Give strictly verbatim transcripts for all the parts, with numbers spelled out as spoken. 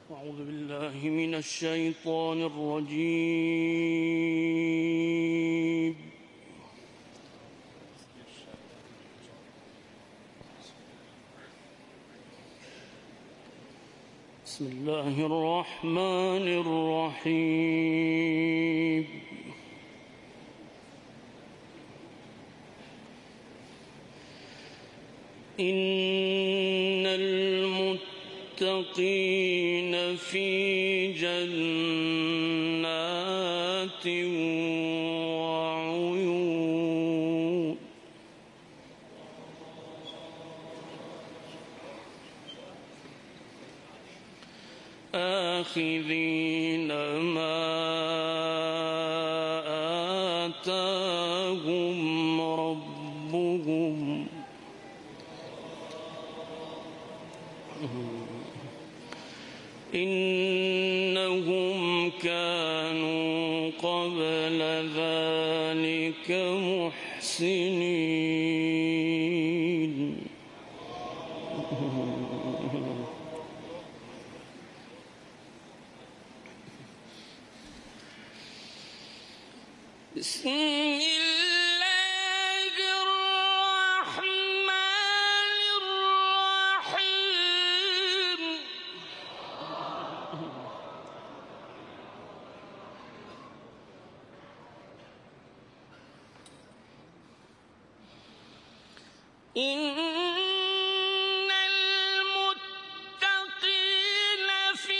أعوذ بالله من الشيطان الرجيم. بسم الله الرحمن الرحيم. إن المتقين في جنات وعيون آخذين ما آتاهم ربهم إنهم كانوا قبل ذلك محسنين. بسم الله الرحمن الرحيم. إن المتقين في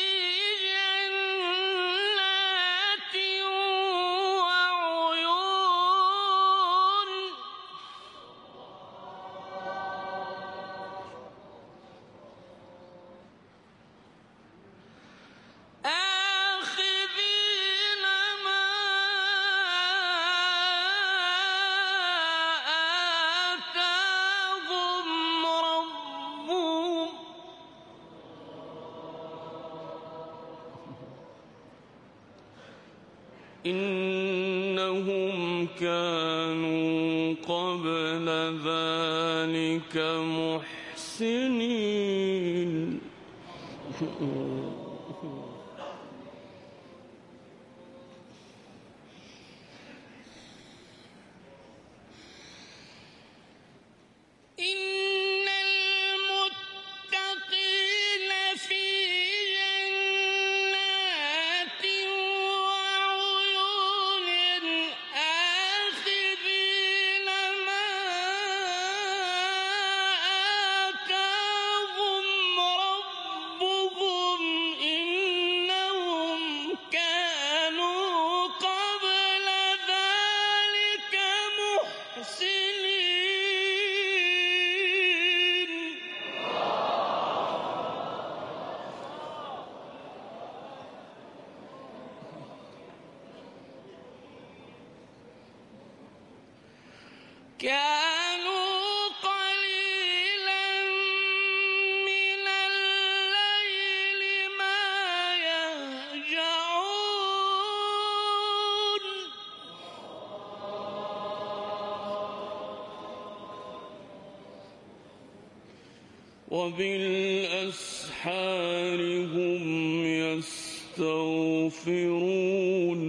جنات وعيون آخذين ما آتاهم ربهم إنهم كانوا قبل ذلك محسنين. إن المتقين في جنات وعيون آخذين ما آتاهم ربهم إنهم كانوا قبل ذلك محسنين. كانوا قليلا من الليل ما يهجعون وبالأسحار هم يستغفرون.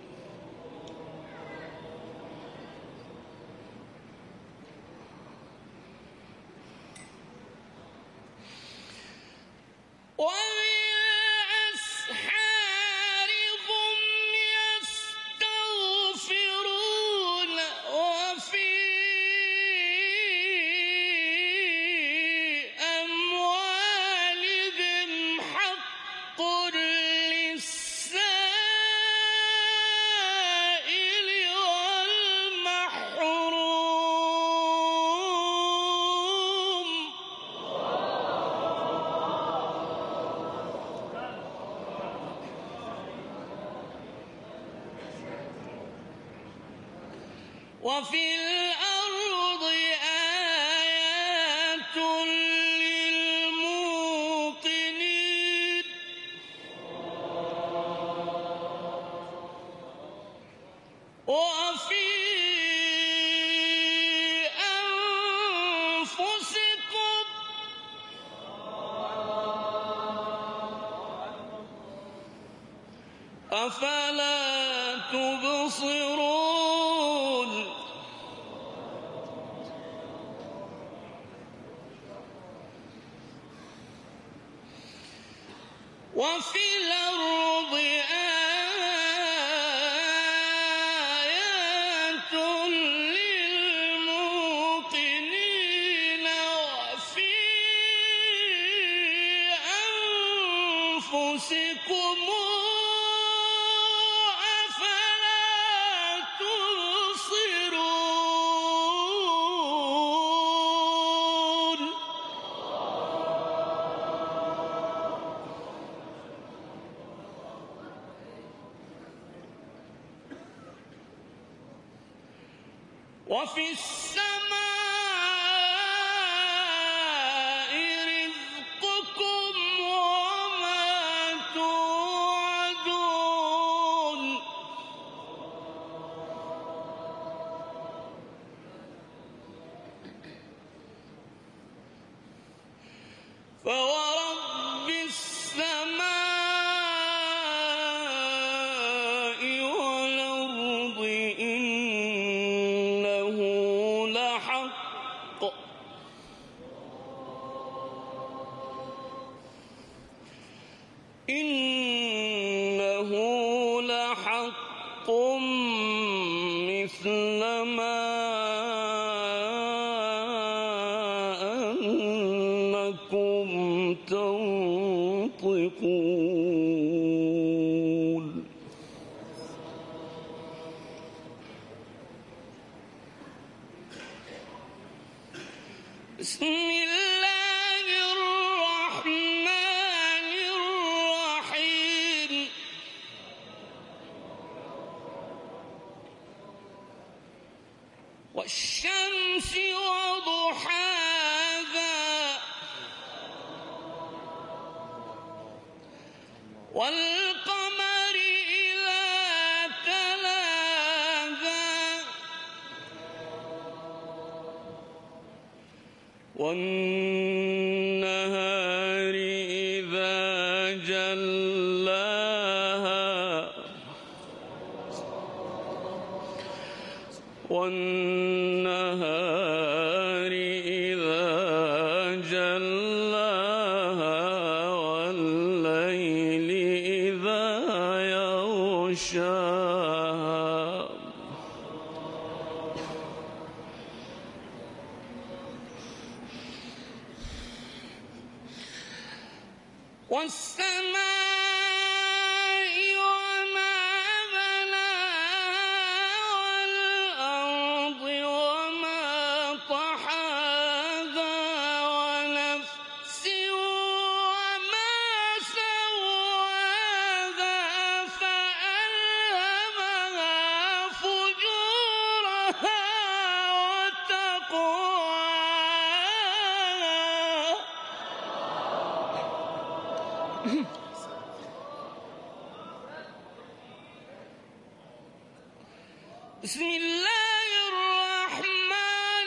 وبالأسحار هم يستغفرون وفي أموالهم حق للسائل والمحروم. وفي الأرض آيات للموقنين وفي أنفسكم أفلا تبصرون وفي الأرض آيات للموقنين وفي أنفسكم أفلا تبصرون وفي السماء رزقكم وما توعدون فورب السماء والأرض إنه لحق إنه لحق مثل ما أنكم تنطقون بسم الله الرحمن الرحيم والشمس وضحاها والقمر إذا تلاها والنهار إذا جلاها والنهار إذا جلاها والليل إذا يغشاها والسماء وما بناها والأرض وما طحاها ونفس وما سواها فألهمها فجورها وتقواها بسم الله الرحمن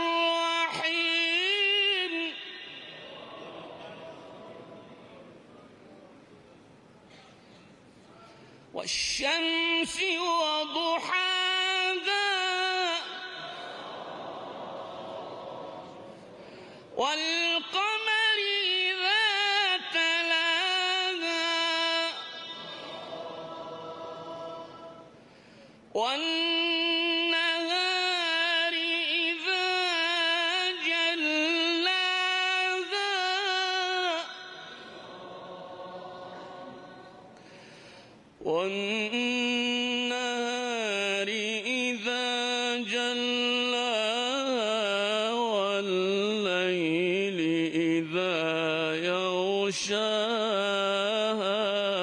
الرحيم والشمس وضحاها والقمر إذا تلاها والنهار إذا جلاها والنهار إذا جلاها والليل إذا يغشاها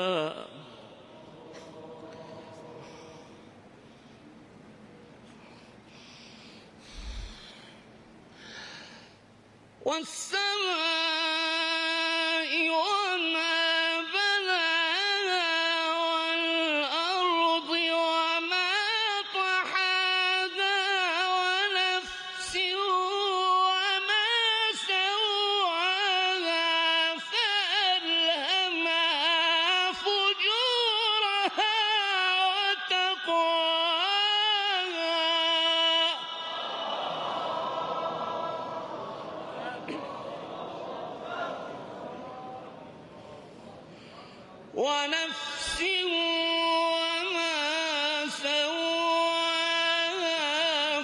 والسماء وما بناها والأرض وما طحاها ونفس وما سواها فألهمها فجورها ونفس وما سواها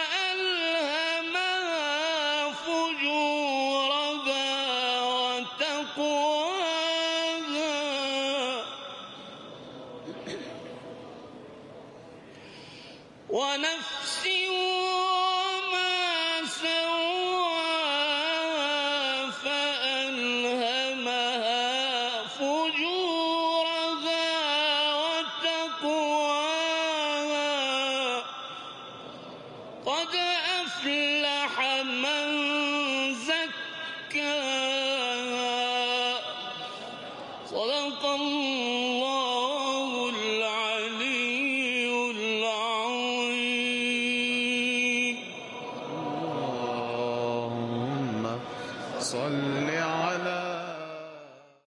فألهمها فجورها وتقواها ونفس وما سواها فألهمها فجورها وتقواها قد أفلح من زكاها صدق الله العلي العظيم. اللهم صل